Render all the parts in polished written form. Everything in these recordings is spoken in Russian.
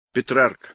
Петрарка.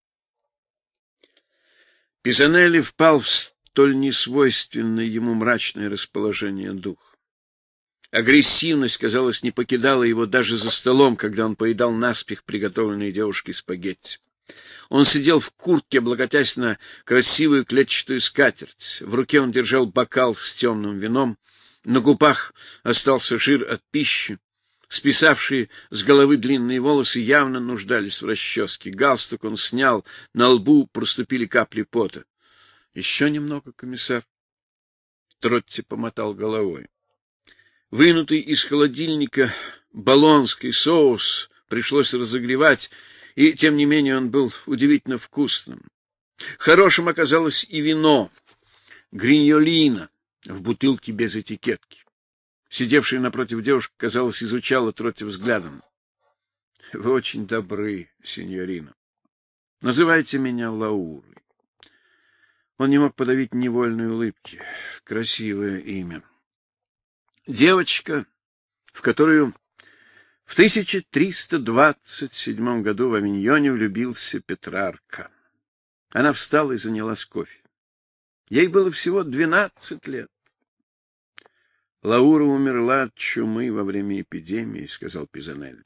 Пизанелли впал в столь несвойственное ему мрачное расположение духа. Агрессивность, казалось, не покидала его даже за столом, когда он поедал наспех приготовленные девушкой спагетти. Он сидел в куртке, облокотясь на красивую клетчатую скатерть. В руке он держал бокал с темным вином. На губах остался жир от пищи. Списавшие с головы длинные волосы явно нуждались в расческе. Галстук он снял, на лбу проступили капли пота. — Еще немного, комиссар. Тротти помотал головой. Вынутый из холодильника болонский соус пришлось разогревать, и, тем не менее, он был удивительно вкусным. Хорошим оказалось и вино, гриньолино, в бутылке без этикетки. Сидевшая напротив девушка, казалось, изучала Тротти взглядом. — Вы очень добры, синьорина. Называйте меня Лаурой. Он не мог подавить невольной улыбки. Красивое имя. Девочка, в которую в 1327 году в Авиньоне влюбился Петрарка. Она встала и занялась кофе. Ей было всего 12 лет. Лаура умерла от чумы во время эпидемии, — сказал Пизанелли.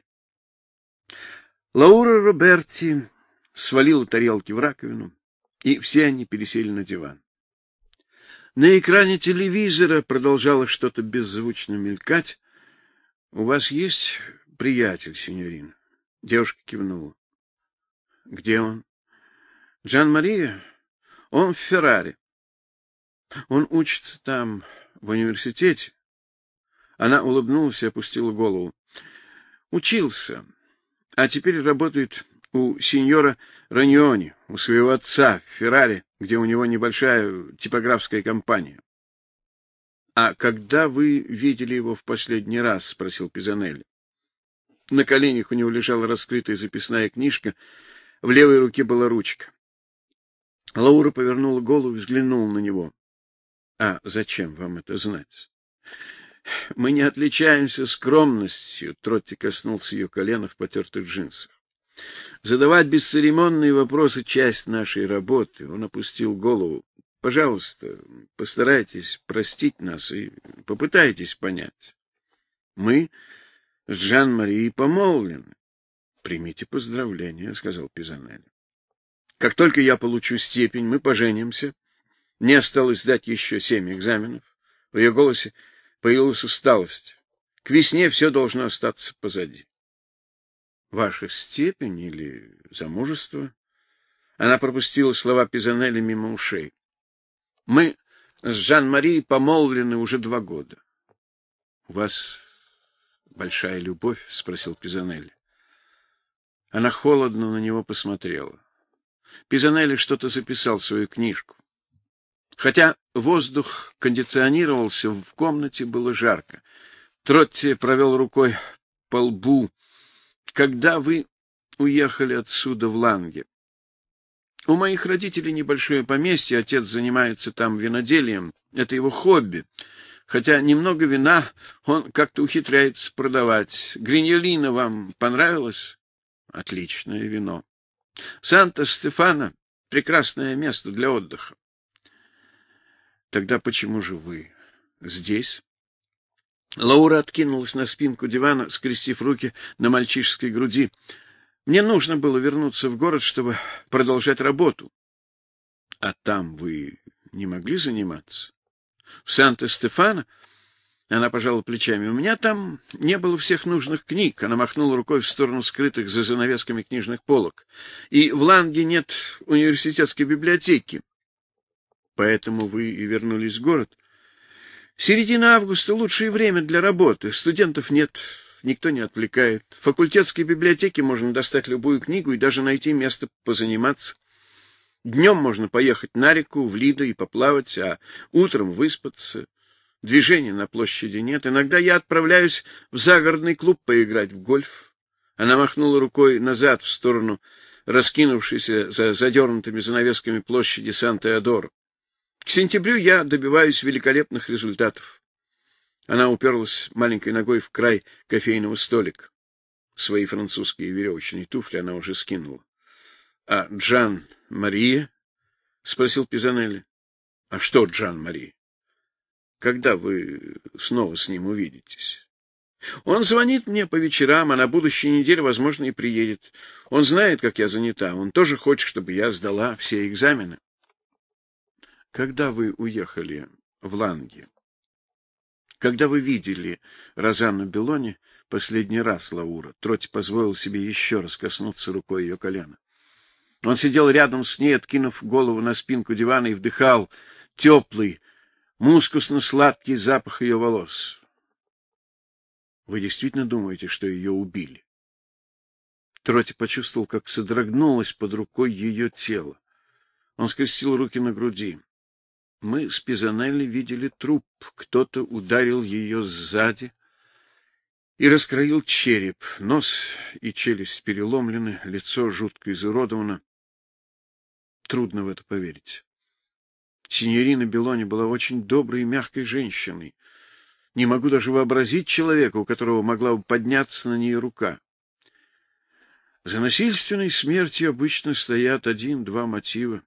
Лаура Роберти свалила тарелки в раковину, и все они пересели на диван. На экране телевизора продолжало что-то беззвучно мелькать. — У вас есть приятель, синьорина? Девушка кивнула. — Где он? — Джан-Мария. Он в Ферраре. Он учится там, в университете. Она улыбнулась и опустила голову. Учился, а теперь работает у сеньора Раньони, у своего отца в Ферраре, где у него небольшая типографская компания. — А когда вы видели его в последний раз? — спросил Пизанелли. На коленях у него лежала раскрытая записная книжка, в левой руке была ручка. Лаура повернула голову и взглянула на него. — А зачем вам это знать? — Мы не отличаемся скромностью, — Тротти коснулся ее колена в потертых джинсах. Задавать бесцеремонные вопросы — часть нашей работы. Он опустил голову. Пожалуйста, постарайтесь простить нас и попытайтесь понять. Мы с Жан-Марией помолвлены. Примите поздравления, — сказал Пизанелли. Как только я получу степень, мы поженимся. Мне осталось сдать еще 7 экзаменов. В ее голосе появилась усталость. К весне все должно остаться позади. Ваша степень или замужество? Она пропустила слова Пизанелли мимо ушей. Мы с Жан-Марией помолвлены уже 2 года. — У вас большая любовь? — спросил Пизанелли. Она холодно на него посмотрела. Пизанелли что-то записал в свою книжку. Хотя воздух кондиционировался, в комнате было жарко. Тротти провел рукой по лбу. — Когда вы уехали отсюда в Ланге? — У моих родителей небольшое поместье, отец занимается там виноделием. Это его хобби. Хотя немного вина он как-то ухитряется продавать. Гриньолино вам понравилось? — Отличное вино. Санта-Стефано — прекрасное место для отдыха. — Тогда почему же вы здесь? Лаура откинулась на спинку дивана, скрестив руки на мальчишеской груди. Мне нужно было вернуться в город, чтобы продолжать работу. — А там вы не могли заниматься? — В Санта-Стефано? Она пожала плечами. — У меня там не было всех нужных книг. Она махнула рукой в сторону скрытых за занавесками книжных полок. И в Ланге нет университетской библиотеки. — Поэтому вы и вернулись в город? Середина августа — лучшее время для работы. Студентов нет, никто не отвлекает. В факультетской библиотеке можно достать любую книгу и даже найти место позаниматься. Днем можно поехать на реку, в Лидо и поплавать, а утром выспаться. Движения на площади нет. Иногда я отправляюсь в загородный клуб поиграть в гольф. Она махнула рукой назад, в сторону раскинувшейся за задернутыми занавесками площади Сан-Теодоро. К сентябрю я добиваюсь великолепных результатов. Она уперлась маленькой ногой в край кофейного столика. Свои французские веревочные туфли она уже скинула. А Джан-Мария? — спросил Пизанелли. — А что Джан-Мария? Когда вы снова с ним увидитесь? Он звонит мне по вечерам, а на будущей неделе, возможно, и приедет. Он знает, как я занята. Он тоже хочет, чтобы я сдала все экзамены. Когда вы уехали в Ланге? Когда вы видели Розанну Беллони последний раз, Лаура? Тротти позволил себе еще раз коснуться рукой ее колена. Он сидел рядом с ней, откинув голову на спинку дивана, и вдыхал теплый, мускусно-сладкий запах ее волос. Вы действительно думаете, что ее убили? Тротти почувствовал, как содрогнулось под рукой ее тело. Он скрестил руки на груди. Мы с Пизанелли видели труп. Кто-то ударил ее сзади и раскроил череп. Нос и челюсть переломлены, лицо жутко изуродовано. Трудно в это поверить. Синьорина Беллони была очень доброй и мягкой женщиной. Не могу даже вообразить человека, у которого могла бы подняться на нее рука. За насильственной смертью обычно стоят один-два мотива.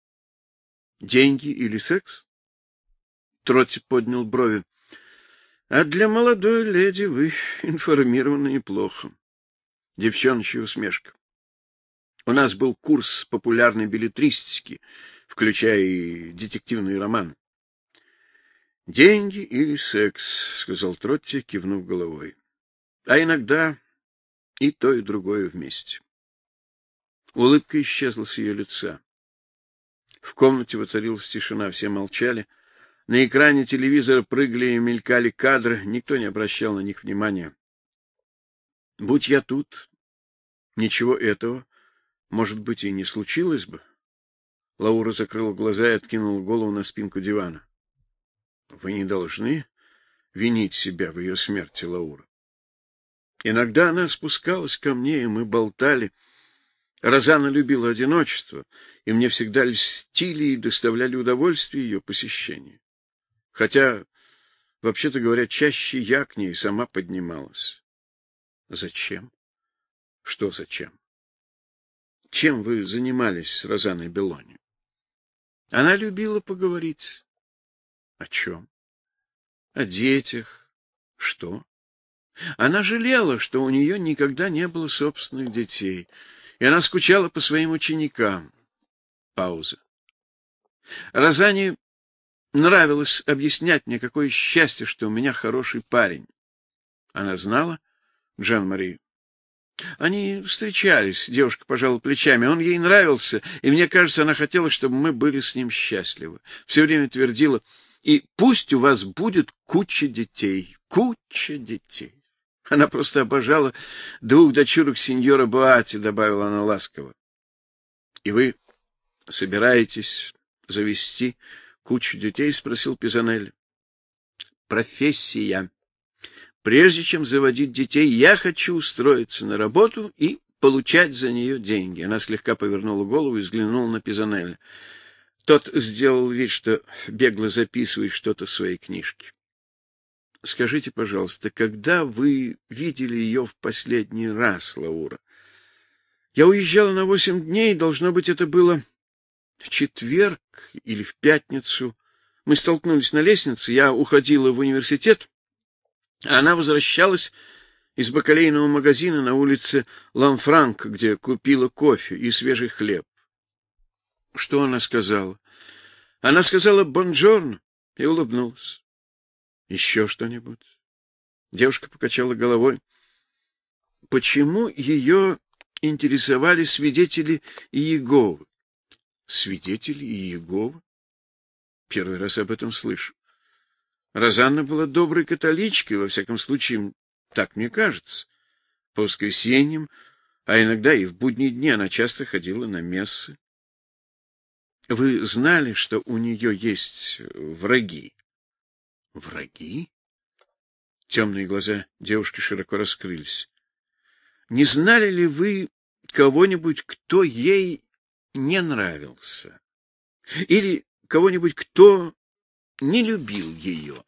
Деньги или секс? Тротти поднял брови. А для молодой леди вы информированы неплохо. Девчоночья усмешка. У нас был курс популярной беллетристики, включая и детективные романы. Деньги или секс, сказал Тротти, кивнув головой. А иногда и то, и другое вместе. Улыбка исчезла с ее лица. В комнате воцарилась тишина, все молчали. На экране телевизора прыгали и мелькали кадры, никто не обращал на них внимания. Будь я тут, ничего этого, может быть, и не случилось бы. Лаура закрыла глаза и откинула голову на спинку дивана. Вы не должны винить себя в ее смерти, Лаура. Иногда она спускалась ко мне, и мы болтали. Розанна любила одиночество, и мне всегда льстили и доставляли удовольствие ее посещения. Хотя, вообще-то говоря, чаще я к ней сама поднималась. Зачем? Что зачем? Чем вы занимались с Розанной Беллони? Она любила поговорить. О чем? О детях. Что? Она жалела, что у нее никогда не было собственных детей, и она скучала по своим ученикам. Пауза. Розанне нравилось объяснять мне, какое счастье, что у меня хороший парень. Она знала Джан-Мари? Они встречались, девушка пожала плечами. Он ей нравился, и мне кажется, она хотела, чтобы мы были с ним счастливы. Все время твердила: и пусть у вас будет куча детей, куча детей. Она просто обожала двух дочурок сеньора Боати, добавила она ласково. И вы собираетесь завести кучу детей? Спросил Пизанелли. Профессия. Прежде чем заводить детей, я хочу устроиться на работу и получать за нее деньги. Она слегка повернула голову и взглянула на Пизанелли. Тот сделал вид, что бегло записывает что-то в своей книжке. Скажите, пожалуйста, когда вы видели ее в последний раз, Лаура? Я уезжала на 8 дней, должно быть, это было в четверг или в пятницу. Мы столкнулись на лестнице, я уходила в университет, а она возвращалась из бакалейного магазина на улице Ланфранк, где купила кофе и свежий хлеб. Что она сказала? Она сказала «бонжорно» и улыбнулась. Еще что-нибудь? Девушка покачала головой. Почему ее интересовали свидетели Иеговы? Свидетели Иеговы? Первый раз об этом слышу. Розанна была доброй католичкой, во всяком случае, так мне кажется. По воскресеньям, а иногда и в будние дни она часто ходила на мессы. Вы знали, что у нее есть враги? Враги? Темные глаза девушки широко раскрылись. Не знали ли вы кого-нибудь, кто ей не нравился? Или кого-нибудь, кто не любил ее?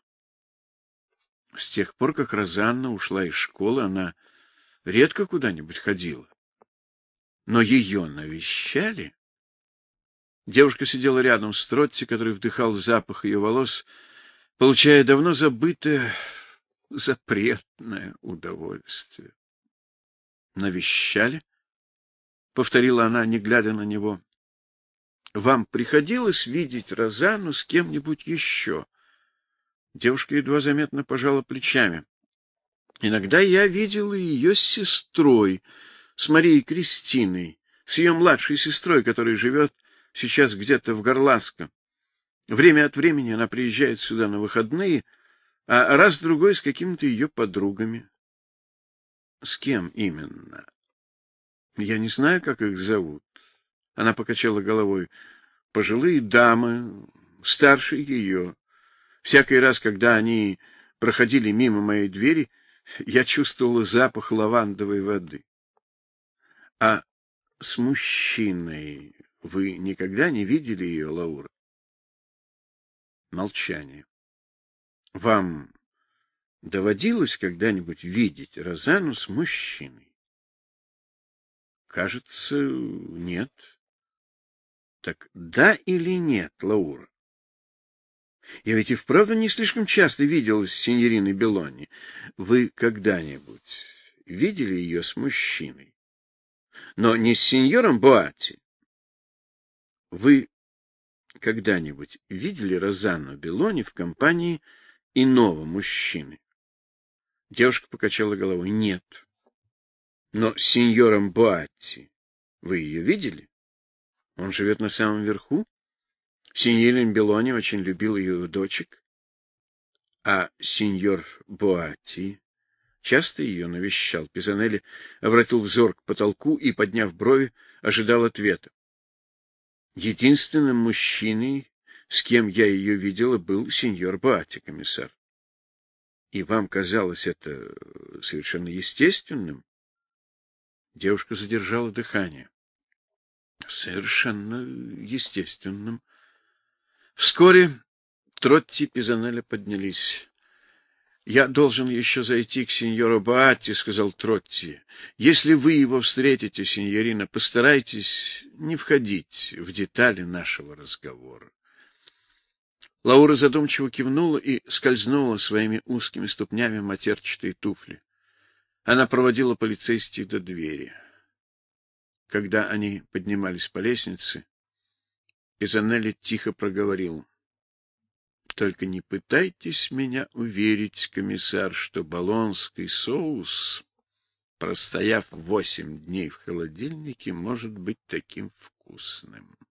С тех пор, как Розанна ушла из школы, она редко куда-нибудь ходила. Но ее навещали? Девушка сидела рядом с Тротти, который вдыхал запах ее волос, получая давно забытое запретное удовольствие. «Навещали?» — повторила она, не глядя на него. «Вам приходилось видеть Розанну с кем-нибудь еще?» Девушка едва заметно пожала плечами. «Иногда я видела ее с сестрой, с Марией Кристиной, с ее младшей сестрой, которая живет сейчас где-то в Горласко. Время от времени она приезжает сюда на выходные, а раз-другой с какими-то ее подругами». «С кем именно?» «Я не знаю, как их зовут». Она покачала головой. «Пожилые дамы, старше ее. Всякий раз, когда они проходили мимо моей двери, я чувствовала запах лавандовой воды». «А с мужчиной вы никогда не видели ее, Лаура?» Молчание. «Вам доводилось когда-нибудь видеть Розанну с мужчиной?» «Кажется, нет». «Так да или нет, Лаура? Я ведь и вправду не слишком часто виделась с синьориной Беллони. Вы когда-нибудь видели ее с мужчиной? Но не с сеньором Боатти. Вы когда-нибудь видели Розанну Беллони в компании иного мужчины?» Девушка покачала головой. «Нет». «Но с сеньором Боатти вы ее видели? Он живет на самом верху. Синьорин Беллони очень любил ее дочек. А сеньор Боатти часто ее навещал?» Пизанелли обратил взор к потолку и, подняв брови, ожидал ответа. «Единственным мужчиной, с кем я ее видела, был сеньор Боатти, комиссар. И вам казалось это совершенно естественным?» Девушка задержала дыхание. «Совершенно естественным». Вскоре Тротти и Пизанелли поднялись. «Я должен еще зайти к сеньору Боатти», — сказал Тротти. «Если вы его встретите, сеньорина, постарайтесь не входить в детали нашего разговора». Лаура задумчиво кивнула и скользнула своими узкими ступнями в матерчатые туфли. Она проводила полицейских до двери. Когда они поднимались по лестнице, Пизанелли тихо проговорил: «Только не пытайтесь меня уверить, комиссар, что болонский соус, простояв 8 дней в холодильнике, может быть таким вкусным».